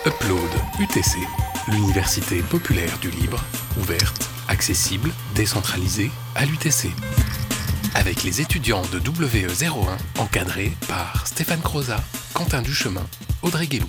Upload UTC, l'université populaire du libre, ouverte, accessible, décentralisée à l'UTC. Avec les étudiants de WE01 encadrés par Stéphane Croza, Quentin Duchemin, Audrey Guélou.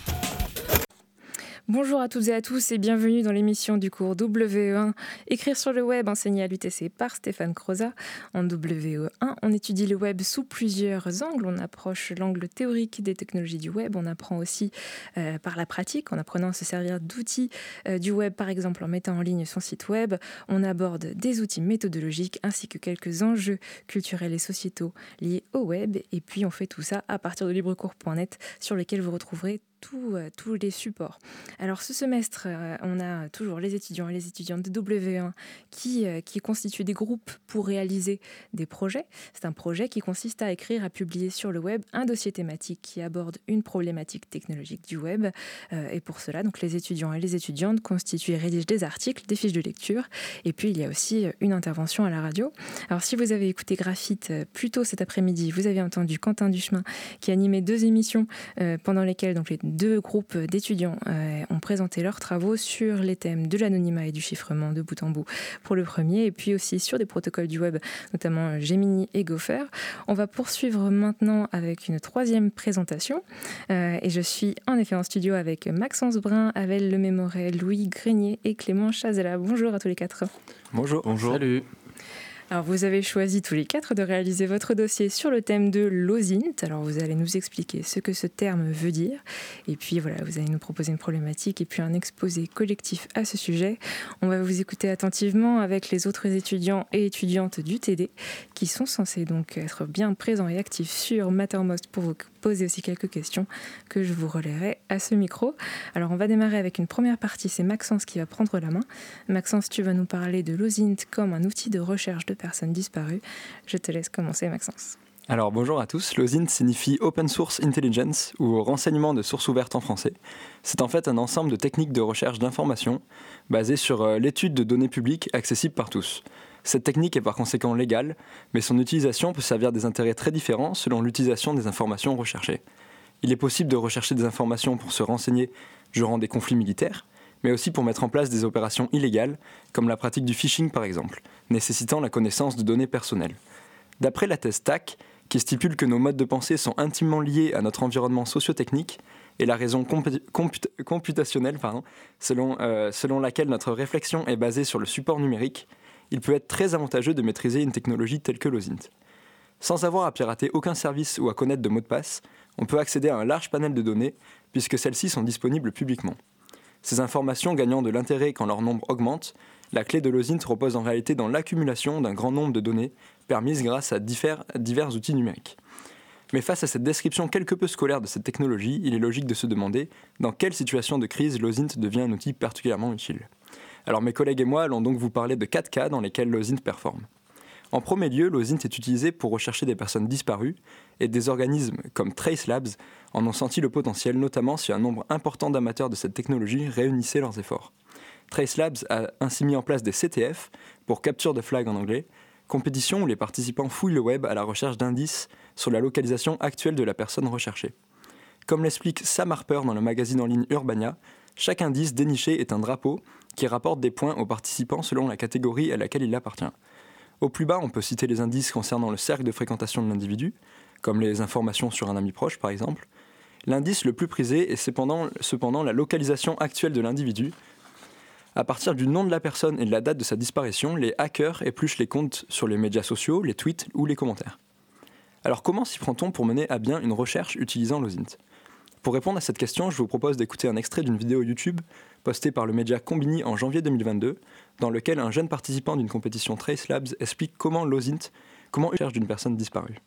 Bonjour à toutes et à tous et bienvenue dans l'émission du cours WE1 Écrire sur le web enseigné à l'UTC par Stéphane Croza. En WE1, on étudie le web sous plusieurs angles. On approche l'angle théorique des technologies du web. On apprend aussi par la pratique, en apprenant à se servir d'outils du web, par exemple en mettant en ligne son site web. On aborde des outils méthodologiques ainsi que quelques enjeux culturels et sociétaux liés au web. Et puis on fait tout ça à partir de librecours.net sur lequel vous retrouverez tous les supports. Alors ce semestre, on a toujours les étudiants et les étudiantes de W1 qui constituent des groupes pour réaliser des projets. C'est un projet qui consiste à écrire, à publier sur le web un dossier thématique qui aborde une problématique technologique du web. Et pour cela, donc, les étudiants et les étudiantes constituent et rédigent des articles, des fiches de lecture. Et puis il y a aussi une intervention à la radio. Alors si vous avez écouté Graphite plus tôt cet après-midi, vous avez entendu Quentin Duchemin qui animait 2 émissions pendant lesquelles donc, les 2 groupes d'étudiants ont présenté leurs travaux sur les thèmes de l'anonymat et du chiffrement de bout en bout pour le premier, et puis aussi sur des protocoles du web, notamment Gemini et Gopher. On va poursuivre maintenant avec une 3e présentation. Et je suis en effet en studio avec Maxence Brun, Avel Lemémoret, Louis Grenier et Clément Chazela. Bonjour à tous les 4. Bonjour. Bonjour. Salut. Alors vous avez choisi tous les 4 de réaliser votre dossier sur le thème de l'OSINT. Alors vous allez nous expliquer ce que ce terme veut dire. Et puis voilà, vous allez nous proposer une problématique et puis un exposé collectif à ce sujet. On va vous écouter attentivement avec les autres étudiants et étudiantes du TD qui sont censés donc être bien présents et actifs sur Mattermost pour vous poser aussi quelques questions que je vous relayerai à ce micro. Alors on va démarrer avec une première partie, c'est Maxence qui va prendre la main. Maxence, tu vas nous parler de l'OSINT comme un outil de recherche de personnes disparues. Je te laisse commencer, Maxence. Alors bonjour à tous, l'OSINT signifie Open Source Intelligence ou renseignement de source ouverte en français. C'est en fait un ensemble de techniques de recherche d'informations basées sur l'étude de données publiques accessibles par tous. Cette technique est par conséquent légale, mais son utilisation peut servir des intérêts très différents selon l'utilisation des informations recherchées. Il est possible de rechercher des informations pour se renseigner durant des conflits militaires, mais aussi pour mettre en place des opérations illégales, comme la pratique du phishing par exemple, nécessitant la connaissance de données personnelles. D'après la thèse TAC, qui stipule que nos modes de pensée sont intimement liés à notre environnement socio-technique, et la raison computationnelle, selon laquelle notre réflexion est basée sur le support numérique, il peut être très avantageux de maîtriser une technologie telle que l'OSINT. Sans avoir à pirater aucun service ou à connaître de mots de passe, on peut accéder à un large panel de données, puisque celles-ci sont disponibles publiquement. Ces informations gagnant de l'intérêt quand leur nombre augmente, la clé de l'OSINT repose en réalité dans l'accumulation d'un grand nombre de données permises grâce à divers outils numériques. Mais face à cette description quelque peu scolaire de cette technologie, il est logique de se demander dans quelle situation de crise l'OSINT devient un outil particulièrement utile. Alors mes collègues et moi allons donc vous parler de 4 cas dans lesquels l'OSINT performe. En premier lieu, l'OSINT est utilisé pour rechercher des personnes disparues et des organismes comme Tracelabs en ont senti le potentiel, notamment si un nombre important d'amateurs de cette technologie réunissaient leurs efforts. Tracelabs a ainsi mis en place des CTF, pour Capture the Flag en anglais, compétition où les participants fouillent le web à la recherche d'indices sur la localisation actuelle de la personne recherchée. Comme l'explique Sam Harper dans le magazine en ligne Urbania, chaque indice déniché est un drapeau qui rapporte des points aux participants selon la catégorie à laquelle il appartient. Au plus bas, on peut citer les indices concernant le cercle de fréquentation de l'individu, comme les informations sur un ami proche par exemple. L'indice le plus prisé est cependant la localisation actuelle de l'individu. À partir du nom de la personne et de la date de sa disparition, les hackers épluchent les comptes sur les médias sociaux, les tweets ou les commentaires. Alors comment s'y prend-on pour mener à bien une recherche utilisant l'OSINT ? Pour répondre à cette question, je vous propose d'écouter un extrait d'une vidéo YouTube postée par le média Combini en janvier 2022, dans lequel un jeune participant d'une compétition Tracelabs explique comment l'OSINT recherche d'une personne disparue.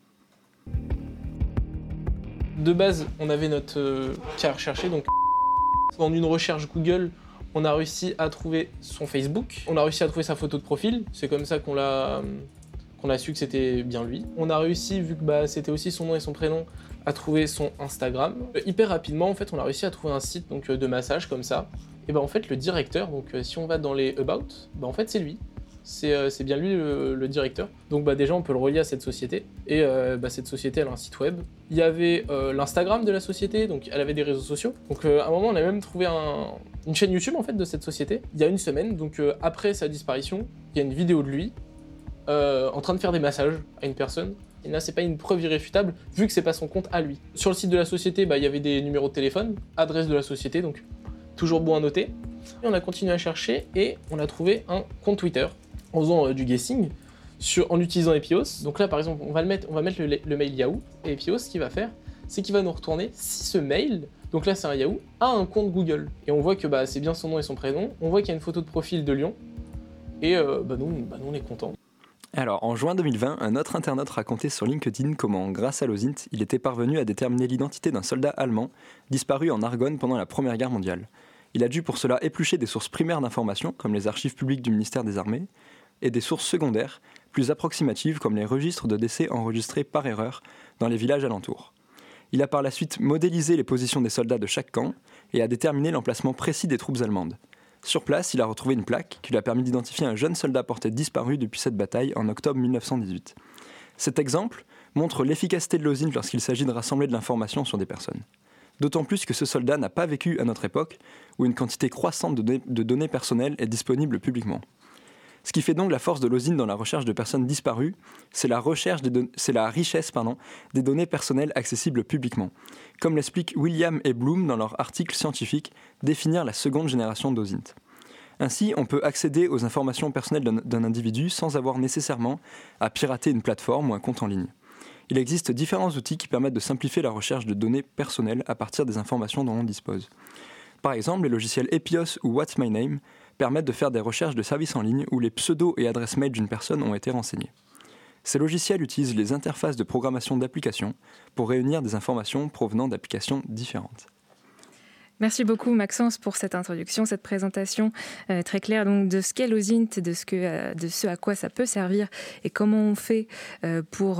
De base, on avait notre cas recherché, donc en une recherche Google, on a réussi à trouver son Facebook, on a réussi à trouver sa photo de profil, c'est comme ça qu'on a su que c'était bien lui. On a réussi, vu que c'était aussi son nom et son prénom, à trouver son Instagram. Hyper rapidement, en fait, on a réussi à trouver un site de massage comme ça. Et en fait, le directeur, donc si on va dans les About, en fait, c'est lui. c'est bien lui le directeur. Donc déjà on peut le relier à cette société, et cette société elle a un site web. Il y avait l'Instagram de la société, donc elle avait des réseaux sociaux. Donc à un moment on a même trouvé une chaîne YouTube en fait de cette société, il y a une semaine, donc après sa disparition, il y a une vidéo de lui en train de faire des massages à une personne. Et là c'est pas une preuve irréfutable, vu que c'est pas son compte à lui. Sur le site de la société, il y avait des numéros de téléphone, adresse de la société, donc toujours bon à noter. Et on a continué à chercher et on a trouvé un compte Twitter en faisant du guessing en utilisant Epios. Donc là par exemple on va mettre le mail Yahoo, et Epios ce qu'il va faire, c'est qu'il va nous retourner si ce mail, donc là c'est un Yahoo, a un compte Google. Et on voit que c'est bien son nom et son prénom, on voit qu'il y a une photo de profil de Lyon, et nous on est contents. Alors, en juin 2020, un autre internaute racontait sur LinkedIn comment, grâce à l'OSINT, il était parvenu à déterminer l'identité d'un soldat allemand disparu en Argonne pendant la Première Guerre mondiale. Il a dû pour cela éplucher des sources primaires d'informations, comme les archives publiques du ministère des Armées, et des sources secondaires, plus approximatives, comme les registres de décès enregistrés par erreur dans les villages alentours. Il a par la suite modélisé les positions des soldats de chaque camp et a déterminé l'emplacement précis des troupes allemandes. Sur place, il a retrouvé une plaque qui lui a permis d'identifier un jeune soldat porté disparu depuis cette bataille en octobre 1918. Cet exemple montre l'efficacité de l'OSINT lorsqu'il s'agit de rassembler de l'information sur des personnes. D'autant plus que ce soldat n'a pas vécu à notre époque, où une quantité croissante de données personnelles est disponible publiquement. Ce qui fait donc la force de l'OSINT dans la recherche de personnes disparues, c'est la richesse des données personnelles accessibles publiquement. Comme l'expliquent William et Bloom dans leur article scientifique « Définir la seconde génération d'OSINT ». Ainsi, on peut accéder aux informations personnelles d'un individu sans avoir nécessairement à pirater une plateforme ou un compte en ligne. Il existe différents outils qui permettent de simplifier la recherche de données personnelles à partir des informations dont on dispose. Par exemple, les logiciels Epios ou What's My Name permettent de faire des recherches de services en ligne où les pseudos et adresses mail d'une personne ont été renseignés. Ces logiciels utilisent les interfaces de programmation d'applications pour réunir des informations provenant d'applications différentes. Merci beaucoup Maxence pour cette introduction, cette présentation très claire donc, de ce qu'est l'OSINT, de ce à quoi ça peut servir et comment on fait pour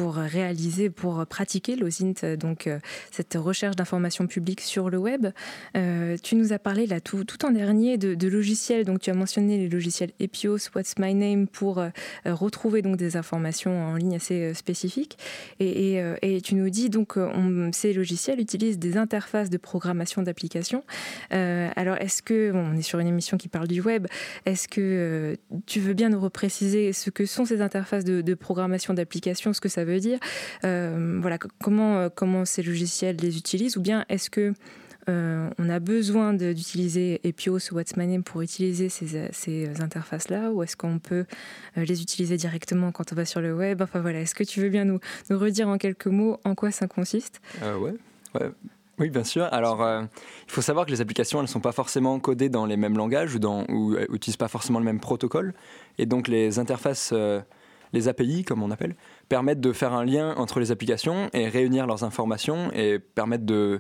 pratiquer l'OSINT, donc cette recherche d'informations publiques sur le web. Tu nous as parlé là tout en dernier de logiciels, donc tu as mentionné les logiciels Epios, What's My Name pour retrouver donc des informations en ligne assez spécifiques et tu nous dis donc ces logiciels utilisent des interfaces de programmation d'applications. Alors, est-ce que, on est sur une émission qui parle du web, est-ce que tu veux bien nous repréciser ce que sont ces interfaces de programmation d'applications, ce que ça veut dire, comment ces logiciels les utilisent, ou bien est-ce que on a besoin d'utiliser Epios ou What's My Name pour utiliser ces interfaces-là, ou est-ce qu'on peut les utiliser directement quand on va sur le web? Enfin voilà, est-ce que tu veux bien nous redire en quelques mots en quoi ça consiste? Ouais. Oui, bien sûr. Alors, il faut savoir que les applications, elles ne sont pas forcément codées dans les mêmes langages ou n'utilisent pas forcément le même protocole. Et donc, les interfaces, les API, comme on appelle, permettent de faire un lien entre les applications et réunir leurs informations et permettent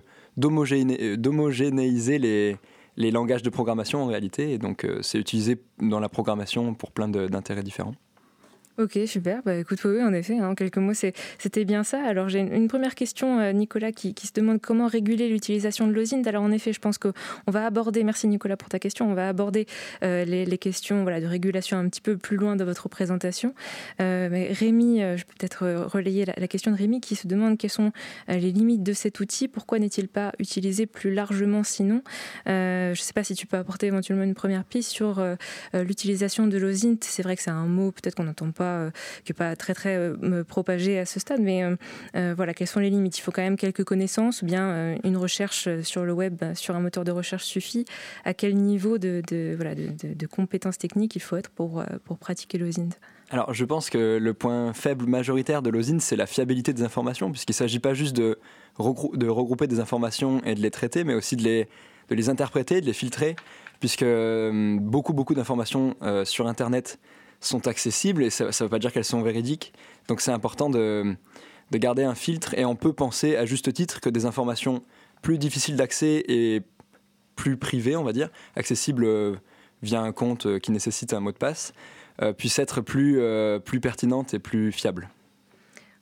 d'homogénéiser les langages de programmation en réalité. Et donc, c'est utilisé dans la programmation pour plein d'intérêts différents. Ok, super. Écoute, oui, en effet, en quelques mots, c'était bien ça. Alors, j'ai une première question, Nicolas, qui se demande comment réguler l'utilisation de l'OSINT. Alors, en effet, je pense qu'on va aborder, merci Nicolas pour ta question, on va aborder les questions de régulation un petit peu plus loin dans votre présentation. Mais Rémi, je peux peut-être relayer la question de Rémi qui se demande quelles sont les limites de cet outil, pourquoi n'est-il pas utilisé plus largement sinon. Je ne sais pas si tu peux apporter éventuellement une première piste sur l'utilisation de l'OSINT. C'est vrai que c'est un mot peut-être qu'on n'entend pas qui n'est pas très propagé à ce stade, mais quelles sont les limites? Il faut quand même quelques connaissances, ou bien une recherche sur le web, sur un moteur de recherche suffit? À quel niveau de compétences techniques il faut être pour pratiquer l'OSINT? Alors, je pense que le point faible majoritaire de l'OSINT, c'est la fiabilité des informations, puisqu'il ne s'agit pas juste de regrouper des informations et de les traiter, mais aussi de les interpréter, de les filtrer, puisque beaucoup d'informations sur Internet sont accessibles et ça ne veut pas dire qu'elles sont véridiques. Donc c'est important de garder un filtre, et on peut penser à juste titre que des informations plus difficiles d'accès et plus privées, on va dire, accessibles via un compte qui nécessite un mot de passe, puissent être plus pertinentes et plus fiables.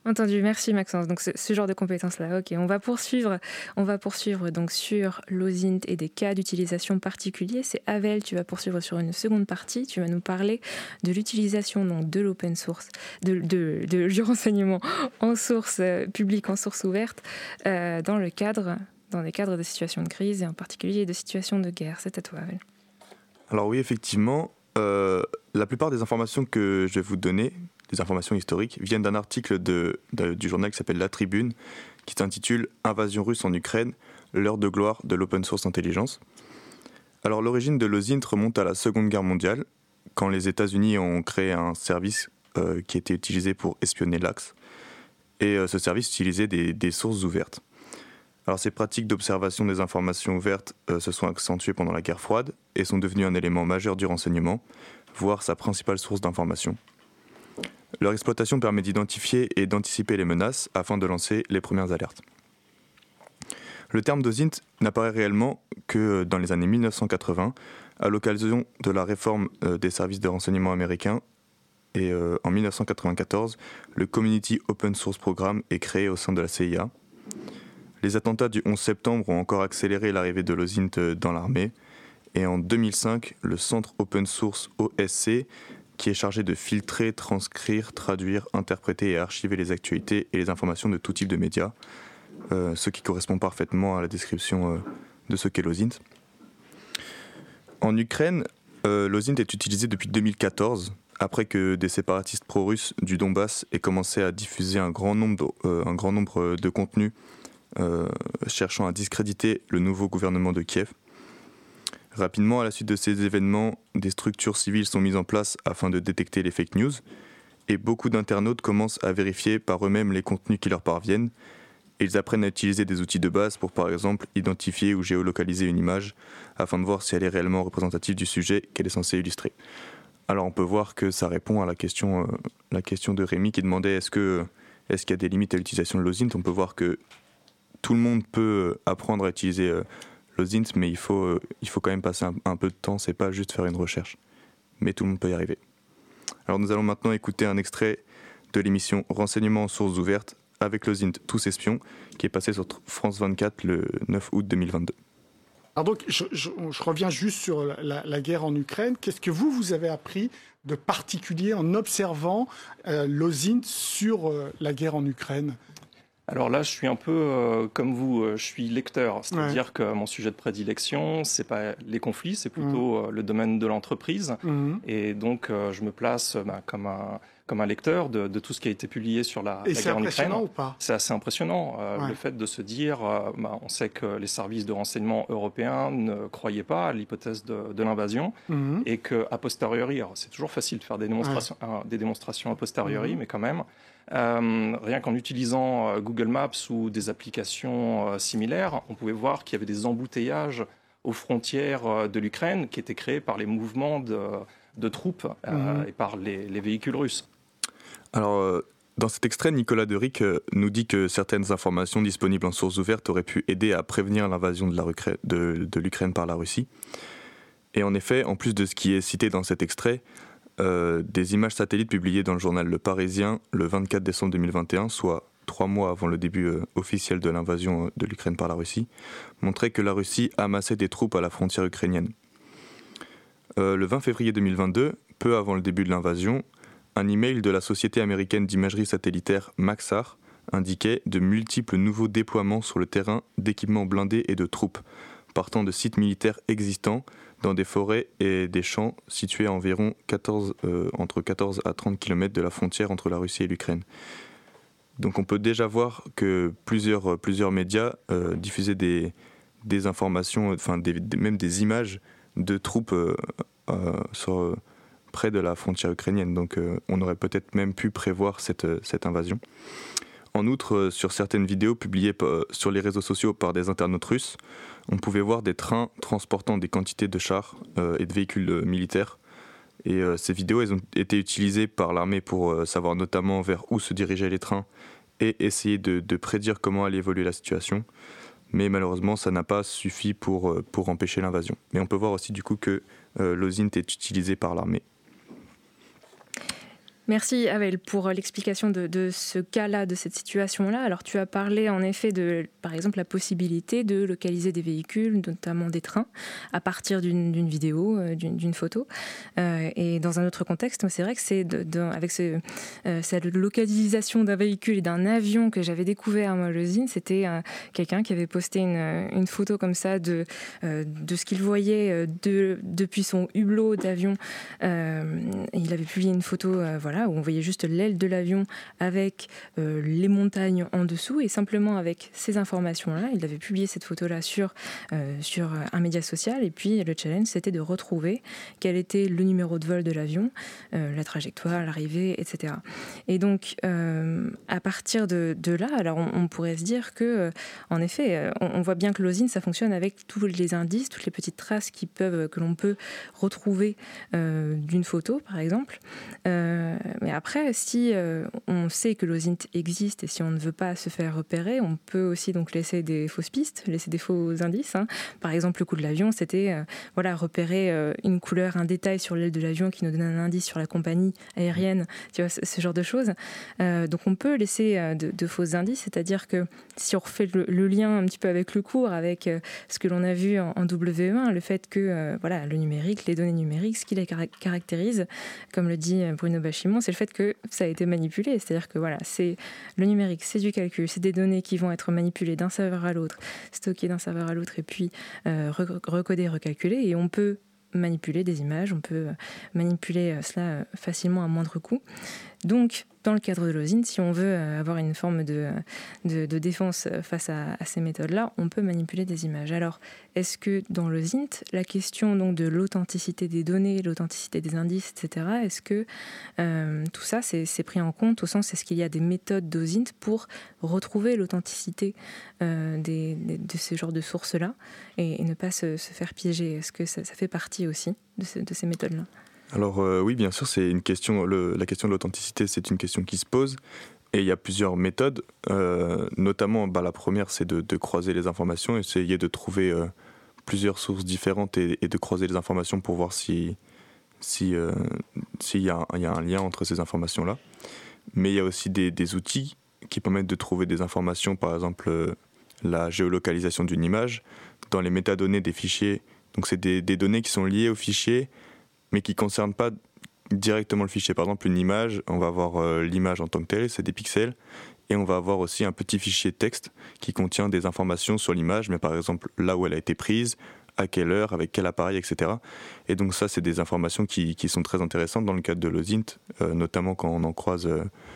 Entendu, merci Maxence. Donc ce genre de compétences-là, ok. On va poursuivre donc sur l'OSINT et des cas d'utilisation particuliers. C'est Avel, tu vas poursuivre sur une seconde partie. Tu vas nous parler de l'utilisation donc de l'open source, du renseignement en source publique, en source ouverte, dans les cadres de situations de crise et en particulier de situations de guerre. C'est à toi, Avel. Alors oui, effectivement, la plupart des informations que je vais vous donner, des informations historiques, viennent d'un article du journal qui s'appelle La Tribune, qui s'intitule « Invasion russe en Ukraine, l'heure de gloire de l'open source intelligence ». Alors l'origine de l'OSINT remonte à la Seconde Guerre mondiale, quand les États-Unis ont créé un service qui était utilisé pour espionner l'Axe. Et ce service utilisait des sources ouvertes. Alors ces pratiques d'observation des informations ouvertes se sont accentuées pendant la guerre froide et sont devenues un élément majeur du renseignement, voire sa principale source d'information. Leur exploitation permet d'identifier et d'anticiper les menaces afin de lancer les premières alertes. Le terme d'OSINT n'apparaît réellement que dans les années 1980, à l'occasion de la réforme des services de renseignement américains. Et en 1994, le Community Open Source Programme est créé au sein de la CIA. Les attentats du 11 septembre ont encore accéléré l'arrivée de l'OSINT dans l'armée. Et en 2005, le centre Open Source OSC, qui est chargé de filtrer, transcrire, traduire, interpréter et archiver les actualités et les informations de tout type de médias, ce qui correspond parfaitement à la description de ce qu'est l'OSINT. En Ukraine, l'OSINT est utilisé depuis 2014, après que des séparatistes pro-russes du Donbass aient commencé à diffuser un grand nombre de contenus cherchant à discréditer le nouveau gouvernement de Kiev. Rapidement, à la suite de ces événements, des structures civiles sont mises en place afin de détecter les fake news, et beaucoup d'internautes commencent à vérifier par eux-mêmes les contenus qui leur parviennent, et ils apprennent à utiliser des outils de base pour, par exemple, identifier ou géolocaliser une image, afin de voir si elle est réellement représentative du sujet qu'elle est censée illustrer. Alors on peut voir que ça répond à la question de Rémi qui demandait est-ce qu'il y a des limites à l'utilisation de l'OSINT. On peut voir que tout le monde peut apprendre à utiliser l'OSINT, mais il faut quand même passer un peu de temps, c'est pas juste faire une recherche. Mais tout le monde peut y arriver. Alors nous allons maintenant écouter un extrait de l'émission Renseignements en sources ouvertes avec l'OSINT Tous espions, qui est passé sur France 24 le 9 août 2022. Alors donc, je reviens juste sur la guerre en Ukraine. Qu'est-ce que vous avez appris de particulier en observant l'OSINT sur la guerre en Ukraine ? Alors là, je suis un peu comme vous, je suis lecteur, c'est-à-dire que mon sujet de prédilection, c'est pas les conflits, c'est plutôt le domaine de l'entreprise. Et donc, je me place comme un lecteur de tout ce qui a été publié sur la guerre en Ukraine. Et c'est impressionnant ou pas ? C'est assez impressionnant. Le fait de se dire, on sait que les services de renseignement européens ne croyaient pas à l'hypothèse de l'invasion, et qu'a posteriori, alors c'est toujours facile de faire des démonstrations a posteriori, mais quand même, rien qu'en utilisant Google Maps ou des applications similaires, on pouvait voir qu'il y avait des embouteillages aux frontières de l'Ukraine qui étaient créés par les mouvements de troupes et par les véhicules russes. Alors, dans cet extrait, Nicolas Derick nous dit que certaines informations disponibles en sources ouvertes auraient pu aider à prévenir l'invasion de l'Ukraine par la Russie. Et en effet, en plus de ce qui est cité dans cet extrait, des images satellites publiées dans le journal Le Parisien le 24 décembre 2021, soit 3 mois avant le début officiel de l'invasion de l'Ukraine par la Russie, montraient que la Russie amassait des troupes à la frontière ukrainienne. Le 20 février 2022, peu avant le début de l'invasion, un email de la société américaine d'imagerie satellitaire Maxar indiquait de multiples nouveaux déploiements sur le terrain d'équipements blindés et de troupes, partant de sites militaires existants dans des forêts et des champs situés à environ entre 14 à 30 km de la frontière entre la Russie et l'Ukraine. Donc on peut déjà voir que plusieurs médias diffusaient des informations, même des images de troupes près de la frontière ukrainienne. Donc on aurait peut-être même pu prévoir cette invasion. En outre, sur certaines vidéos publiées sur les réseaux sociaux par des internautes russes, on pouvait voir des trains transportant des quantités de chars et de véhicules militaires. Et ces vidéos, elles ont été utilisées par l'armée pour savoir notamment vers où se dirigeaient les trains et essayer de prédire comment allait évoluer la situation. Mais malheureusement, ça n'a pas suffi pour empêcher l'invasion. Mais on peut voir aussi du coup que l'OSINT est utilisé par l'armée. Merci Avel pour l'explication de ce cas-là, de cette situation-là. Alors tu as parlé en effet de, par exemple, la possibilité de localiser des véhicules, notamment des trains, à partir d'une vidéo, d'une photo. Et dans un autre contexte, c'est vrai que c'est avec cette localisation d'un véhicule et d'un avion que j'avais découvert moi, le Zine, c'était quelqu'un qui avait posté une photo comme ça de ce qu'il voyait depuis son hublot d'avion. Il avait publié une photo où on voyait juste l'aile de l'avion avec les montagnes en dessous, et simplement avec ces informations-là, il avait publié cette photo-là sur un média social, et puis le challenge c'était de retrouver quel était le numéro de vol de l'avion, la trajectoire, l'arrivée, etc. Et donc à partir de là, alors on pourrait se dire que en effet, on voit bien que l'OSINT ça fonctionne avec tous les indices, toutes les petites traces que l'on peut retrouver d'une photo par exemple. Mais après, si on sait que l'OSINT existe et si on ne veut pas se faire repérer, on peut aussi donc laisser des fausses pistes, laisser des faux indices. Par exemple, le coup de l'avion, c'était repérer une couleur, un détail sur l'aile de l'avion qui nous donne un indice sur la compagnie aérienne, tu vois, ce genre de choses. Donc on peut laisser de faux indices, c'est-à-dire que si on refait le lien un petit peu avec le cours, avec ce que l'on a vu en WE1, le fait que le numérique, les données numériques, ce qui les caractérise, comme le dit Bruno Bachimon, c'est le fait que ça a été manipulé. C'est-à-dire que c'est le numérique, c'est du calcul, c'est des données qui vont être manipulées d'un serveur à l'autre, stockées d'un serveur à l'autre et puis recodées, recalculées. Et on peut manipuler des images, on peut manipuler cela facilement à moindre coût. Donc, dans le cadre de l'OSINT, si on veut avoir une forme de défense face à ces méthodes-là, on peut manipuler des images. Alors, est-ce que dans l'OSINT, la question donc, de l'authenticité des données, l'authenticité des indices, etc., est-ce que tout ça, c'est pris en compte au sens, est-ce qu'il y a des méthodes d'OSINT pour retrouver l'authenticité de ce genre de sources-là et ne pas se faire piéger? Est-ce que ça fait partie aussi de ces méthodes-là? Alors oui, bien sûr, c'est une question. La question de l'authenticité, c'est une question qui se pose, et il y a plusieurs méthodes. Notamment, la première, c'est de croiser les informations, essayer de trouver plusieurs sources différentes et de croiser les informations pour voir s'il y a un lien entre ces informations-là. Mais il y a aussi des outils qui permettent de trouver des informations, par exemple la géolocalisation d'une image dans les métadonnées des fichiers. Donc c'est des données qui sont liées au fichier, mais qui ne concernent pas directement le fichier. Par exemple, une image, on va avoir l'image en tant que telle, c'est des pixels, et on va avoir aussi un petit fichier texte qui contient des informations sur l'image, mais par exemple là où elle a été prise, à quelle heure, avec quel appareil, etc. Et donc ça, c'est des informations qui sont très intéressantes dans le cadre de l'OSINT, notamment quand on croise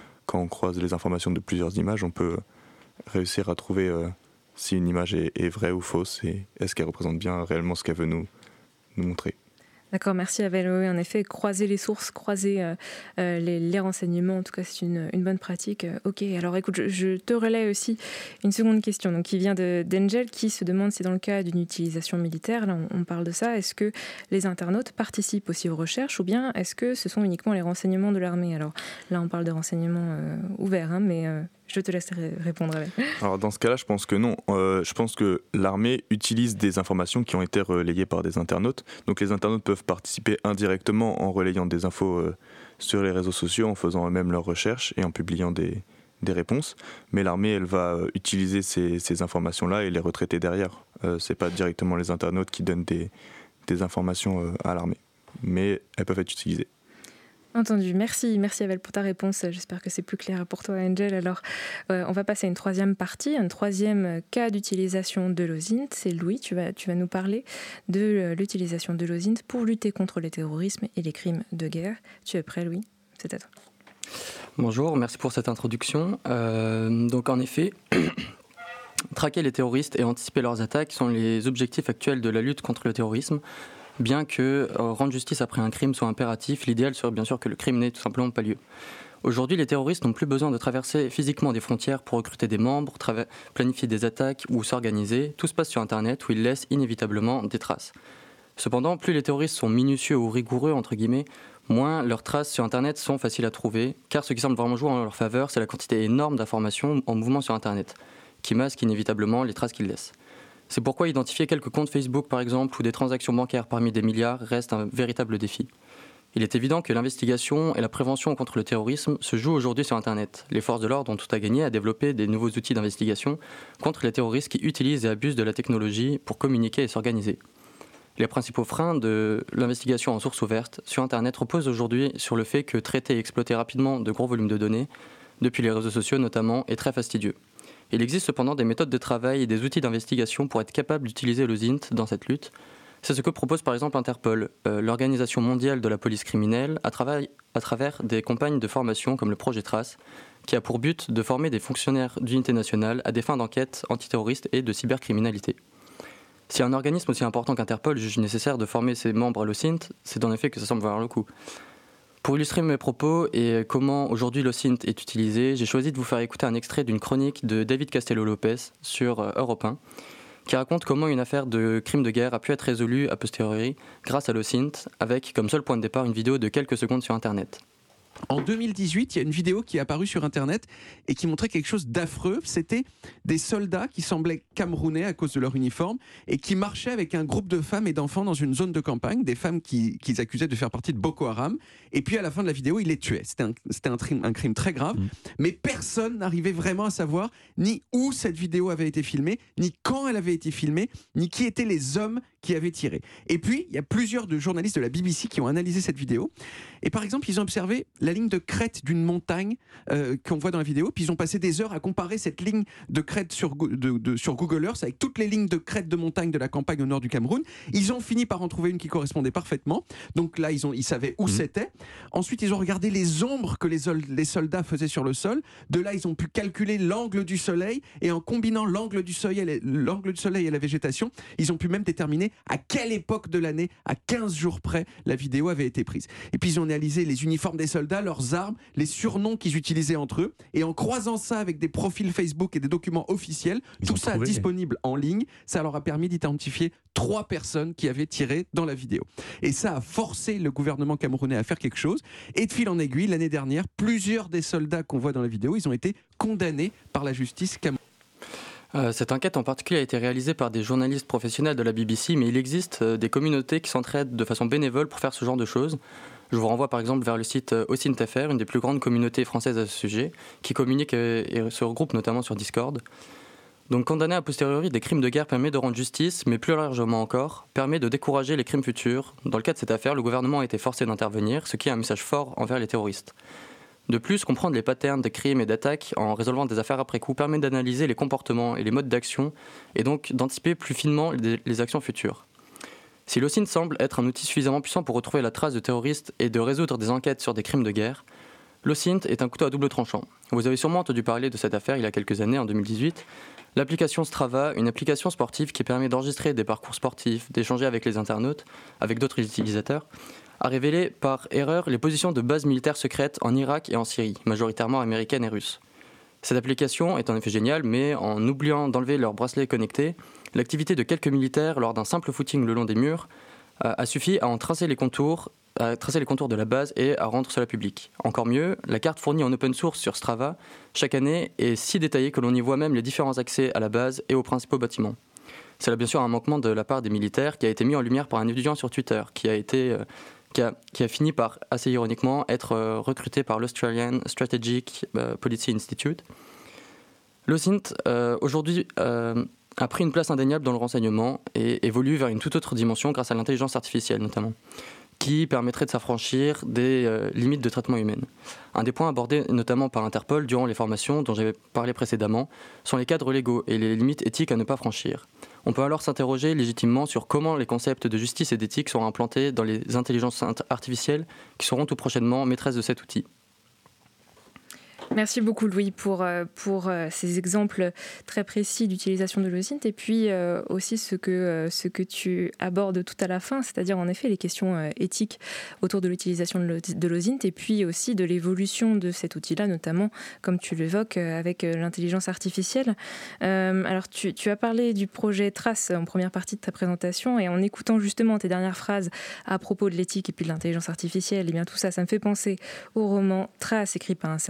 les informations de plusieurs images, on peut réussir à trouver si une image est vraie ou fausse, et est-ce qu'elle représente bien réellement ce qu'elle veut nous montrer. D'accord, merci Avel. Oui, en effet, croiser les sources, croiser les renseignements, en tout cas, c'est une bonne pratique. Ok, alors écoute, je te relais aussi une seconde question donc, qui vient d'Angel, qui se demande si dans le cas d'une utilisation militaire, là on parle de ça, est-ce que les internautes participent aussi aux recherches ou bien est-ce que ce sont uniquement les renseignements de l'armée? Alors là, on parle de renseignements ouverts, mais... Je te laisse répondre. Alors dans ce cas-là, je pense que non. Je pense que l'armée utilise des informations qui ont été relayées par des internautes. Donc les internautes peuvent participer indirectement en relayant des infos sur les réseaux sociaux, en faisant eux-mêmes leurs recherches et en publiant des réponses. Mais l'armée, elle va utiliser ces informations-là et les retraiter derrière. C'est pas directement les internautes qui donnent des informations à l'armée. Mais elles peuvent être utilisées. Entendu. Merci Avel pour ta réponse. J'espère que c'est plus clair pour toi, Angel. Alors, on va passer à une troisième partie, un troisième cas d'utilisation de l'OSINT. C'est Louis, tu vas nous parler de l'utilisation de l'OSINT pour lutter contre le terrorisme et les crimes de guerre. Tu es prêt, Louis? C'est à toi. Bonjour, merci pour cette introduction. Donc en effet, traquer les terroristes et anticiper leurs attaques sont les objectifs actuels de la lutte contre le terrorisme. Bien que rendre justice après un crime soit impératif, l'idéal serait bien sûr que le crime n'ait tout simplement pas lieu. Aujourd'hui, les terroristes n'ont plus besoin de traverser physiquement des frontières pour recruter des membres, planifier des attaques ou s'organiser. Tout se passe sur Internet où ils laissent inévitablement des traces. Cependant, plus les terroristes sont minutieux ou rigoureux, entre guillemets, moins leurs traces sur Internet sont faciles à trouver, car ce qui semble vraiment jouer en leur faveur, c'est la quantité énorme d'informations en mouvement sur Internet, qui masquent inévitablement les traces qu'ils laissent. C'est pourquoi identifier quelques comptes Facebook par exemple ou des transactions bancaires parmi des milliards reste un véritable défi. Il est évident que l'investigation et la prévention contre le terrorisme se jouent aujourd'hui sur Internet. Les forces de l'ordre ont tout à gagner à développer des nouveaux outils d'investigation contre les terroristes qui utilisent et abusent de la technologie pour communiquer et s'organiser. Les principaux freins de l'investigation en source ouverte sur Internet reposent aujourd'hui sur le fait que traiter et exploiter rapidement de gros volumes de données, depuis les réseaux sociaux notamment, est très fastidieux. Il existe cependant des méthodes de travail et des outils d'investigation pour être capable d'utiliser l'OSINT dans cette lutte. C'est ce que propose par exemple Interpol, l'Organisation mondiale de la police criminelle, à travers des campagnes de formation comme le projet Trace, qui a pour but de former des fonctionnaires d'unité nationale à des fins d'enquête antiterroriste et de cybercriminalité. Si un organisme aussi important qu'Interpol juge nécessaire de former ses membres à l'OSINT, c'est en effet que ça semble valoir le coup. Pour illustrer mes propos et comment aujourd'hui l'OSINT est utilisé, j'ai choisi de vous faire écouter un extrait d'une chronique de David Castello-Lopez sur Europe 1, qui raconte comment une affaire de crime de guerre a pu être résolue a posteriori grâce à l'OSINT, avec comme seul point de départ une vidéo de quelques secondes sur Internet. En 2018, il y a une vidéo qui est apparue sur Internet et qui montrait quelque chose d'affreux. C'était des soldats qui semblaient camerounais à cause de leur uniforme et qui marchaient avec un groupe de femmes et d'enfants dans une zone de campagne, des femmes qu'ils accusaient de faire partie de Boko Haram. Et puis à la fin de la vidéo, ils les tuaient. C'était un crime très grave, mais personne n'arrivait vraiment à savoir ni où cette vidéo avait été filmée, ni quand elle avait été filmée, ni qui étaient les hommes qui avaient tiré. Et puis, il y a plusieurs journalistes de la BBC qui ont analysé cette vidéo. Et par exemple, ils ont observé la ligne de crête d'une montagne qu'on voit dans la vidéo. Puis ils ont passé des heures à comparer cette ligne de crête sur Google Earth avec toutes les lignes de crête de montagne de la campagne au nord du Cameroun. Ils ont fini par en trouver une qui correspondait parfaitement. Donc là, ils savaient où c'était. Ensuite, ils ont regardé les ombres que les soldats faisaient sur le sol. De là, ils ont pu calculer l'angle du soleil. Et en combinant l'angle du soleil et la végétation, ils ont pu même déterminer à quelle époque de l'année, à 15 jours près, la vidéo avait été prise. Et puis ils ont analysé les uniformes des soldats, leurs armes, les surnoms qu'ils utilisaient entre eux, et en croisant ça avec des profils Facebook et des documents officiels, tout ça disponible en ligne, ça leur a permis d'identifier 3 personnes qui avaient tiré dans la vidéo. Et ça a forcé le gouvernement camerounais à faire quelque chose, et de fil en aiguille, l'année dernière, plusieurs des soldats qu'on voit dans la vidéo, ils ont été condamnés par la justice camerounaise. Cette enquête en particulier a été réalisée par des journalistes professionnels de la BBC, mais il existe des communautés qui s'entraident de façon bénévole pour faire ce genre de choses. Je vous renvoie par exemple vers le site OSINT.fr, une des plus grandes communautés françaises à ce sujet, qui communique et se regroupe notamment sur Discord. Donc condamner a posteriori des crimes de guerre permet de rendre justice, mais plus largement encore, permet de décourager les crimes futurs. Dans le cas de cette affaire, le gouvernement a été forcé d'intervenir, ce qui est un message fort envers les terroristes. De plus, comprendre les patterns de crimes et d'attaques en résolvant des affaires après coup permet d'analyser les comportements et les modes d'action et donc d'anticiper plus finement les actions futures. Si l'OSINT semble être un outil suffisamment puissant pour retrouver la trace de terroristes et de résoudre des enquêtes sur des crimes de guerre, l'OSINT est un couteau à double tranchant. Vous avez sûrement entendu parler de cette affaire il y a quelques années, en 2018. L'application Strava, une application sportive qui permet d'enregistrer des parcours sportifs, d'échanger avec les internautes, avec d'autres utilisateurs, a révélé par erreur les positions de bases militaires secrètes en Irak et en Syrie, majoritairement américaines et russes. Cette application est en effet géniale, mais en oubliant d'enlever leurs bracelets connectés, l'activité de quelques militaires lors d'un simple footing le long des murs a suffi à tracer les contours de la base et à rendre cela public. Encore mieux, la carte fournie en open source sur Strava chaque année est si détaillée que l'on y voit même les différents accès à la base et aux principaux bâtiments. C'est là bien sûr un manquement de la part des militaires qui a été mis en lumière par un étudiant sur Twitter qui a fini par, assez ironiquement, être recruté par l'Australian Strategic Policy Institute. L'OSINT, aujourd'hui, a pris une place indéniable dans le renseignement et évolue vers une toute autre dimension grâce à l'intelligence artificielle notamment, qui permettrait de s'affranchir des limites de traitement humain. Un des points abordés notamment par Interpol durant les formations dont j'avais parlé précédemment sont les cadres légaux et les limites éthiques à ne pas franchir. On peut alors s'interroger légitimement sur comment les concepts de justice et d'éthique seront implantés dans les intelligences artificielles qui seront tout prochainement maîtresses de cet outil. Merci beaucoup Louis pour ces exemples très précis d'utilisation de l'OSINT et puis aussi ce que tu abordes tout à la fin, c'est-à-dire en effet les questions éthiques autour de l'utilisation de l'OSINT et puis aussi de l'évolution de cet outil-là, notamment comme tu l'évoques avec l'intelligence artificielle. Alors tu as parlé du projet Trace en première partie de ta présentation et en écoutant justement tes dernières phrases à propos de l'éthique et puis de l'intelligence artificielle, et bien tout ça me fait penser au roman Trace écrit par un certain monsieur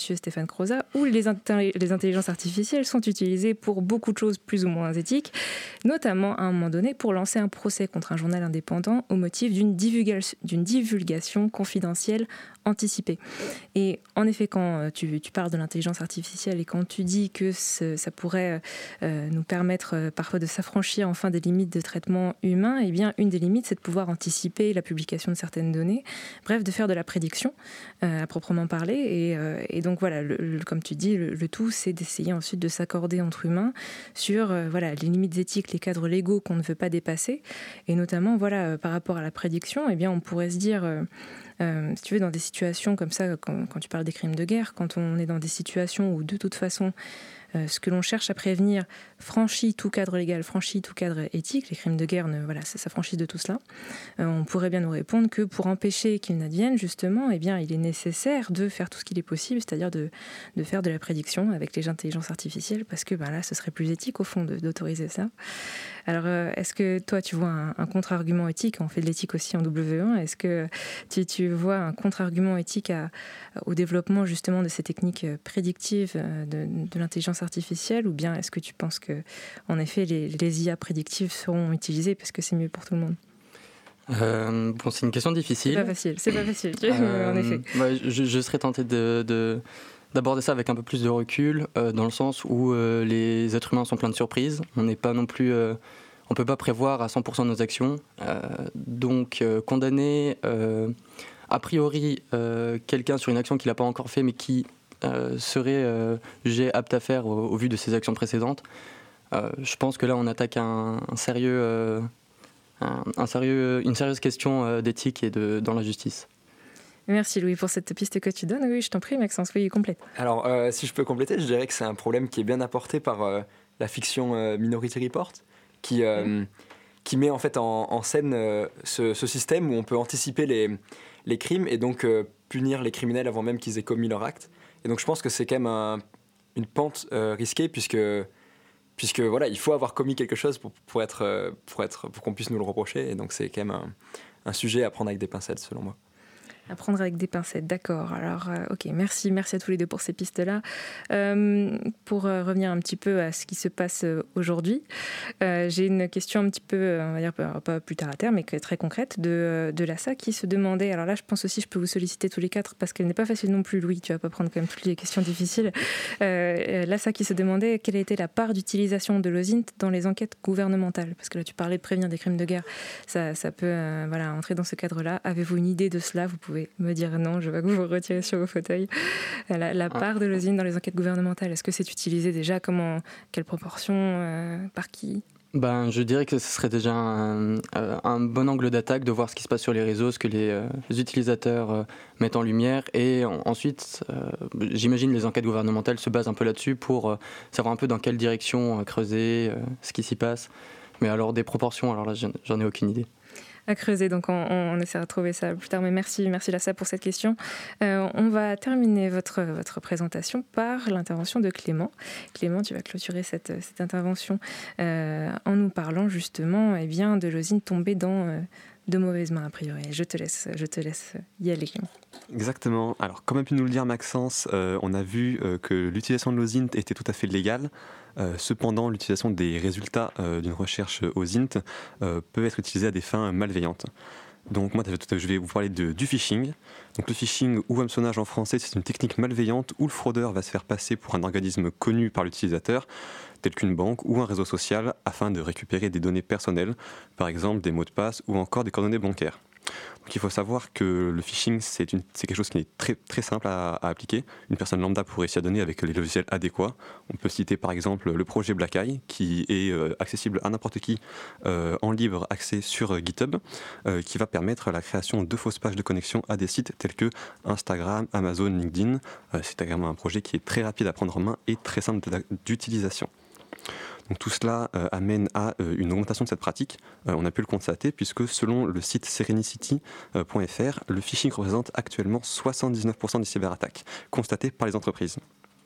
monsieur Stéphane Croza, où les intelligences artificielles sont utilisées pour beaucoup de choses plus ou moins éthiques, notamment à un moment donné pour lancer un procès contre un journal indépendant au motif d'une divulgation confidentielle anticipée. Et en effet, quand tu parles de l'intelligence artificielle et quand tu dis que ça pourrait nous permettre parfois de s'affranchir enfin des limites de traitement humain, eh bien une des limites, c'est de pouvoir anticiper la publication de certaines données, bref, de faire de la prédiction à proprement parler. Et donc voilà, comme tu dis, le tout, c'est d'essayer ensuite de s'accorder entre humains sur les limites éthiques, les cadres légaux qu'on ne veut pas dépasser. Et notamment, par rapport à la prédiction, eh bien on pourrait se dire... si tu veux, dans des situations comme ça, quand tu parles des crimes de guerre, quand on est dans des situations où de toute façon ce que l'on cherche à prévenir franchit tout cadre légal, franchit tout cadre éthique, les crimes de guerre, ça franchit de tout cela, on pourrait bien nous répondre que pour empêcher qu'ils n'adviennent, justement, eh bien, il est nécessaire de faire tout ce qu'il est possible, c'est-à-dire de faire de la prédiction avec les intelligences artificielles, parce que là, ce serait plus éthique, au fond, d'autoriser ça. Alors, est-ce que toi, tu vois un contre-argument éthique? On fait de l'éthique aussi en W1. Est-ce que tu vois un contre-argument éthique au développement, justement, de ces techniques prédictives de l'intelligence artificielle, ou bien est-ce que tu penses que, en effet, les IA prédictives seront utilisées parce que c'est mieux pour tout le monde? C'est une question difficile. C'est pas facile, en effet. Je serais tenté d'aborder ça avec un peu plus de recul, dans le sens où les êtres humains sont pleins de surprises. On n'est pas non plus... on peut pas prévoir à 100% nos actions. Donc, condamner a priori quelqu'un sur une action qu'il n'a pas encore fait, mais qui serait jugé apte à faire au vu de ses actions précédentes, je pense que là, on attaque une sérieuse question d'éthique et dans la justice. Merci Louis pour cette piste que tu donnes. Oui, je t'en prie Maxence, oui, complète. Alors, si je peux compléter, je dirais que c'est un problème qui est bien apporté par la fiction Minority Report, qui met en fait en scène ce système où on peut anticiper les crimes et donc punir les criminels avant même qu'ils aient commis leur acte. Et donc je pense que c'est quand même une pente risquée puisque voilà, il faut avoir commis quelque chose pour qu'on puisse nous le reprocher. Et donc c'est quand même un sujet à prendre avec des pincettes selon moi. À prendre avec des pincettes, d'accord. Alors, ok, merci à tous les deux pour ces pistes-là. Pour revenir un petit peu à ce qui se passe aujourd'hui, j'ai une question un petit peu, on va dire pas plus terre à terre, mais très concrète, de Lassa qui se demandait, alors là je pense aussi je peux vous solliciter tous les quatre, parce qu'elle n'est pas facile non plus, Louis, tu vas pas prendre quand même toutes les questions difficiles. Lassa qui se demandait quelle était la part d'utilisation de l'OSINT dans les enquêtes gouvernementales, parce que là tu parlais de prévenir des crimes de guerre, ça peut entrer dans ce cadre-là. Avez-vous une idée de cela? Vous pouvez me dire non, je vois que vous vous retirez sur vos fauteuils. La part de l'OSINT dans les enquêtes gouvernementales, est-ce que c'est utilisé déjà? Quelle proportion? Par qui? Je dirais que ce serait déjà un bon angle d'attaque de voir ce qui se passe sur les réseaux, ce que les utilisateurs mettent en lumière. Et ensuite, j'imagine les enquêtes gouvernementales se basent un peu là-dessus pour savoir un peu dans quelle direction creuser, ce qui s'y passe. Mais alors des proportions, alors là, j'en ai aucune idée. À creuser, donc on essaiera de trouver ça plus tard, mais merci Lassa pour cette question. On va terminer votre présentation par l'intervention de Clément. Clément, tu vas clôturer cette intervention en nous parlant justement de l'OSINT tombée dans de mauvaises mains a priori. Je te laisse y aller, Clément. Exactement. Alors, comme a pu nous le dire Maxence, on a vu que l'utilisation de l'OSINT était tout à fait légale. Cependant, l'utilisation des résultats d'une recherche OSINT peut être utilisée à des fins malveillantes. Donc moi, je vais vous parler du phishing. Donc le phishing ou hameçonnage en français, c'est une technique malveillante où le fraudeur va se faire passer pour un organisme connu par l'utilisateur, tel qu'une banque ou un réseau social, afin de récupérer des données personnelles, par exemple des mots de passe ou encore des coordonnées bancaires. Donc il faut savoir que le phishing, c'est quelque chose qui est très, très simple à appliquer. Une personne lambda pourrait s'y adonner avec les logiciels adéquats. On peut citer par exemple le projet Black Eye, qui est accessible à n'importe qui en libre accès sur GitHub, qui va permettre la création de fausses pages de connexion à des sites tels que Instagram, Amazon, LinkedIn. C'est également un projet qui est très rapide à prendre en main et très simple d'utilisation. Donc tout cela amène à une augmentation de cette pratique. On a pu le constater puisque selon le site serenicity.fr, le phishing représente actuellement 79% des cyberattaques constatées par les entreprises.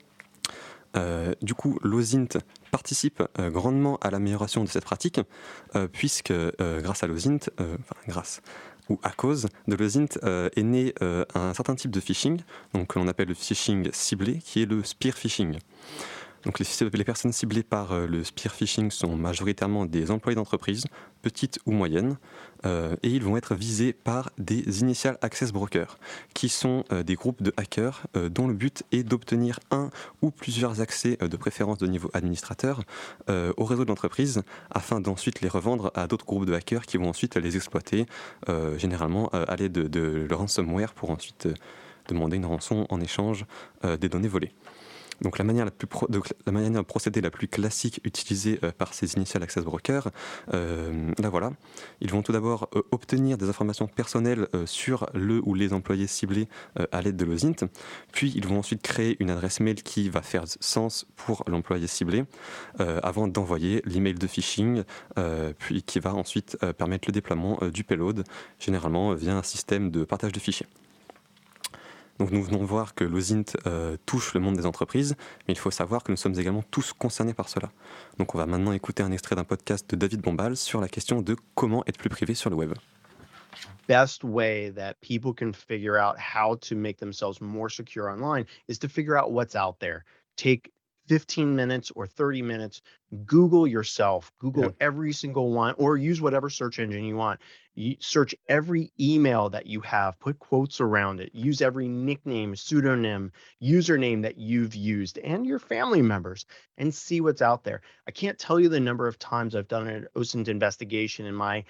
Du coup, l'OSINT participe grandement à l'amélioration de cette pratique, puisque grâce ou à cause de l'OSINT est né un certain type de phishing, donc que l'on appelle le phishing ciblé, qui est le spear phishing. Donc les personnes ciblées par le spear phishing sont majoritairement des employés d'entreprise, petites ou moyennes, et ils vont être visés par des initial access brokers, qui sont des groupes de hackers dont le but est d'obtenir un ou plusieurs accès de préférence de niveau administrateur au réseau de l'entreprise, afin d'ensuite les revendre à d'autres groupes de hackers qui vont ensuite les exploiter, généralement à l'aide de ransomware pour ensuite demander une rançon en échange des données volées. Donc la manière de procéder la plus classique utilisée par ces initial access brokers, voilà. Ils vont tout d'abord obtenir des informations personnelles sur le ou les employés ciblés à l'aide de l'OSINT, puis ils vont ensuite créer une adresse mail qui va faire sens pour l'employé ciblé, avant d'envoyer l'email de phishing, puis qui va ensuite permettre le déploiement du payload, généralement via un système de partage de fichiers. Donc nous venons voir que l'OSINT touche le monde des entreprises, mais il faut savoir que nous sommes également tous concernés par cela. Donc on va maintenant écouter un extrait d'un podcast de David Bombal sur la question de comment être plus privé sur le web. Best way that people can figure out how to make themselves more secure online is to figure out what's out there. Take 15 minutes or 30 minutes, Google yourself, Google every single one, or use whatever search engine you want. You search every email that you have, put quotes around it, use every nickname, pseudonym, username that you've used and your family members, and see what's out there. I can't tell you the number of times I've done an OSINT investigation and my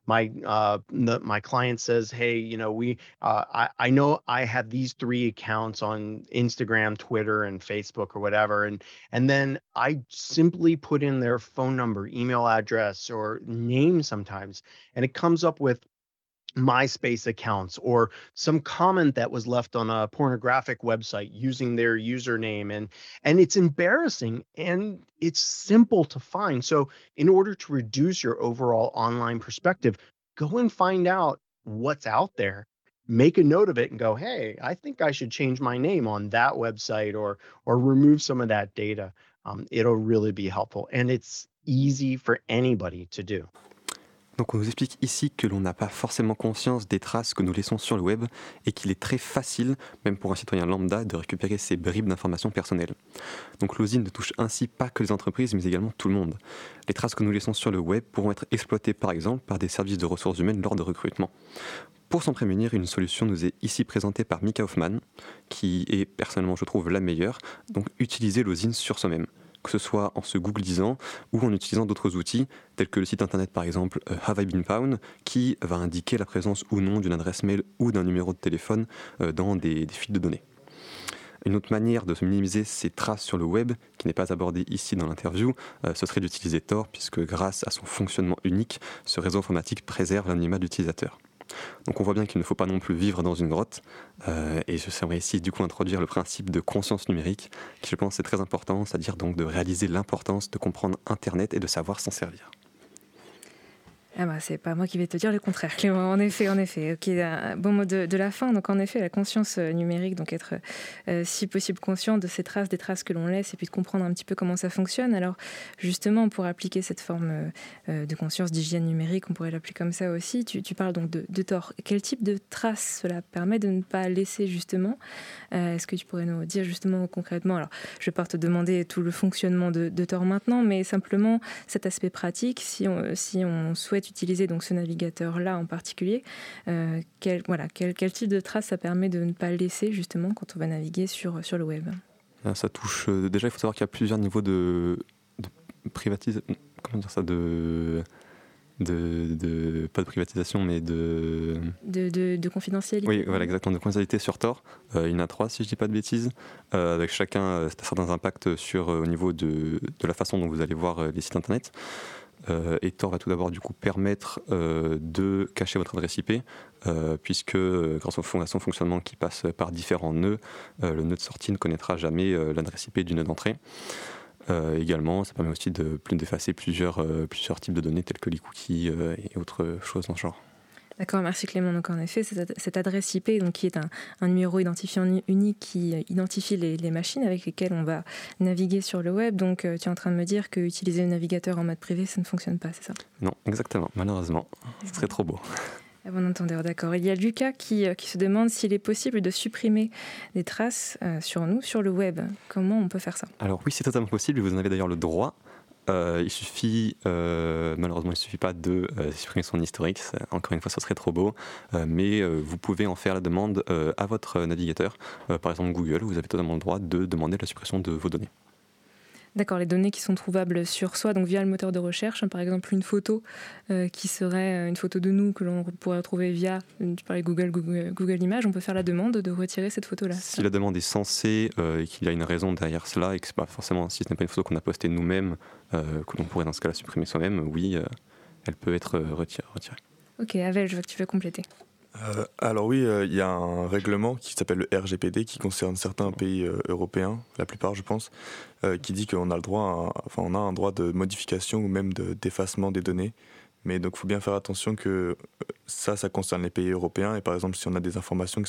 client says, hey, you know, I know I have these 3 accounts on Instagram, Twitter, and Facebook or whatever. And then I simply put in their phone number, email address, or name sometimes, and it comes up with MySpace accounts or some comment that was left on a pornographic website using their username, and it's embarrassing and it's simple to find. So in order to reduce your overall online perspective, go and find out what's out there, make a note of it and go, hey, I think I should change my name on that website or remove some of that data. It'll really be helpful and it's easy for anybody to do. Donc on nous explique ici que l'on n'a pas forcément conscience des traces que nous laissons sur le web et qu'il est très facile, même pour un citoyen lambda, de récupérer ces bribes d'informations personnelles. Donc l'OSINT ne touche ainsi pas que les entreprises, mais également tout le monde. Les traces que nous laissons sur le web pourront être exploitées par exemple par des services de ressources humaines lors de recrutement. Pour s'en prémunir, une solution nous est ici présentée par Mika Hoffman, qui est personnellement, je trouve, la meilleure, donc utiliser l'OSINT sur soi-même, que ce soit en se googlisant ou en utilisant d'autres outils, tels que le site internet par exemple Have I Been Found, qui va indiquer la présence ou non d'une adresse mail ou d'un numéro de téléphone dans des fuites de données. Une autre manière de se minimiser ces traces sur le web, qui n'est pas abordée ici dans l'interview, ce serait d'utiliser Tor, puisque grâce à son fonctionnement unique, ce réseau informatique préserve l'anonymat de l'utilisateur. Donc on voit bien qu'il ne faut pas non plus vivre dans une grotte, et j'aimerais ici du coup introduire le principe de conscience numérique, qui je pense est très important, c'est-à-dire donc de réaliser l'importance de comprendre Internet et de savoir s'en servir. Ah bah, c'est pas moi qui vais te dire le contraire, Clément. En effet. Ok, bon mot de la fin. Donc en effet, la conscience numérique, donc être si possible conscient de ces traces, des traces que l'on laisse, et puis de comprendre un petit peu comment ça fonctionne. Alors justement, pour appliquer cette forme de conscience d'hygiène numérique, on pourrait l'appeler comme ça aussi. Tu parles donc de Tor. Quel type de traces cela permet de ne pas laisser justement? Est-ce que tu pourrais nous dire justement concrètement? Alors, je vais pas te demander tout le fonctionnement de Tor maintenant, mais simplement cet aspect pratique, si on souhaite utiliser donc ce navigateur-là en particulier, quel type de traces ça permet de ne pas laisser justement quand on va naviguer sur le web? Ça touche... déjà, il faut savoir qu'il y a plusieurs niveaux de privatisation... Comment dire ça? Pas de privatisation, mais de confidentialité. Oui, voilà, exactement, de confidentialité sur Tor. Il y en a 3, si je ne dis pas de bêtises, avec chacun certains impacts au niveau de la façon dont vous allez voir les sites internet. Et Tor va tout d'abord du coup permettre de cacher votre adresse IP, puisque grâce à son fonctionnement qui passe par différents nœuds, le nœud de sortie ne connaîtra jamais l'adresse IP du nœud d'entrée. Également, ça permet aussi d'effacer plusieurs types de données telles que les cookies et autres choses dans ce genre. D'accord, merci Clément. Donc en effet, cette adresse IP, donc, qui est un numéro identifiant unique qui identifie les machines avec lesquelles on va naviguer sur le web. Donc tu es en train de me dire qu'utiliser le navigateur en mode privé, ça ne fonctionne pas, c'est ça? Non, exactement, malheureusement. Ce serait trop beau. À bon entendeur, d'accord. Il y a Lucas qui se demande s'il est possible de supprimer des traces sur nous, sur le web. Comment on peut faire ça ? Alors oui, c'est totalement possible, vous en avez d'ailleurs le droit. Il suffit, malheureusement, il ne suffit pas de supprimer son historique, encore une fois, ce serait trop beau, mais vous pouvez en faire la demande à votre navigateur. Par exemple, Google, vous avez totalement le droit de demander la suppression de vos données. D'accord, les données qui sont trouvables sur soi, donc via le moteur de recherche, par exemple une photo qui serait une photo de nous que l'on pourrait trouver via, tu parlais Google Images, on peut faire la demande de retirer cette photo-là. Si la demande est censée et qu'il y a une raison derrière cela, et que c'est pas forcément, si ce n'est pas une photo qu'on a postée nous-mêmes, que l'on pourrait dans ce cas-là supprimer soi-même, oui, elle peut être retirée. Ok, Avel, je vois que tu veux compléter. Alors oui, il y a un règlement qui s'appelle le RGPD qui concerne certains pays européens, la plupart je pense, qui dit qu'on a le droit, on a un droit de modification ou même d'effacement des données. Mais donc il faut bien faire attention que ça concerne les pays européens. Et par exemple, si on a des informations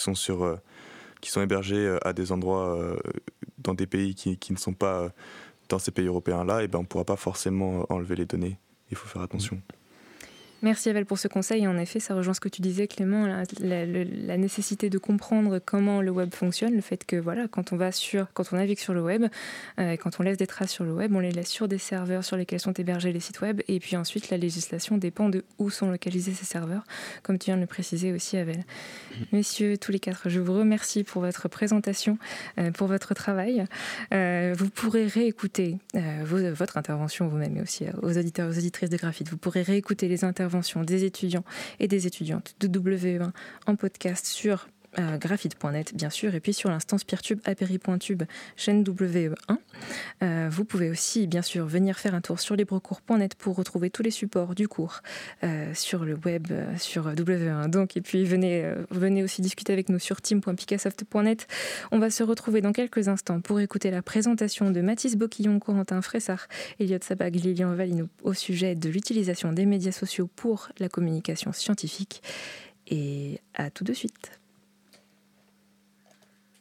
qui sont hébergées à des endroits dans des pays qui ne sont pas dans ces pays européens-là, et ben on ne pourra pas forcément enlever les données. Il faut faire attention. Merci Avel pour ce conseil. En effet, ça rejoint ce que tu disais, Clément, la nécessité de comprendre comment le web fonctionne, le fait que voilà, quand on navigue sur le web, quand on laisse des traces sur le web, on les laisse sur des serveurs sur lesquels sont hébergés les sites web, et puis ensuite la législation dépend de où sont localisés ces serveurs, comme tu viens de le préciser aussi, Avel. Messieurs, tous les quatre, je vous remercie pour votre présentation, pour votre travail. Vous pourrez réécouter votre intervention vous-même, et aussi aux auditeurs, aux auditrices de Graphite. Vous pourrez réécouter les interventions des étudiants et des étudiantes de WE1 en podcast sur graphite.net bien sûr, et puis sur l'instance Peertube apéri.tube chaîne WE1. Vous pouvez aussi bien sûr venir faire un tour sur librecours.net pour retrouver tous les supports du cours sur le web, sur WE1 donc, et puis venez aussi discuter avec nous sur team.picassoft.net. On va se retrouver dans quelques instants pour écouter la présentation de Mathis Boquillon, Corentin Fressard, Elliot Sabag, Lilian Valino au sujet de l'utilisation des médias sociaux pour la communication scientifique, et à tout de suite.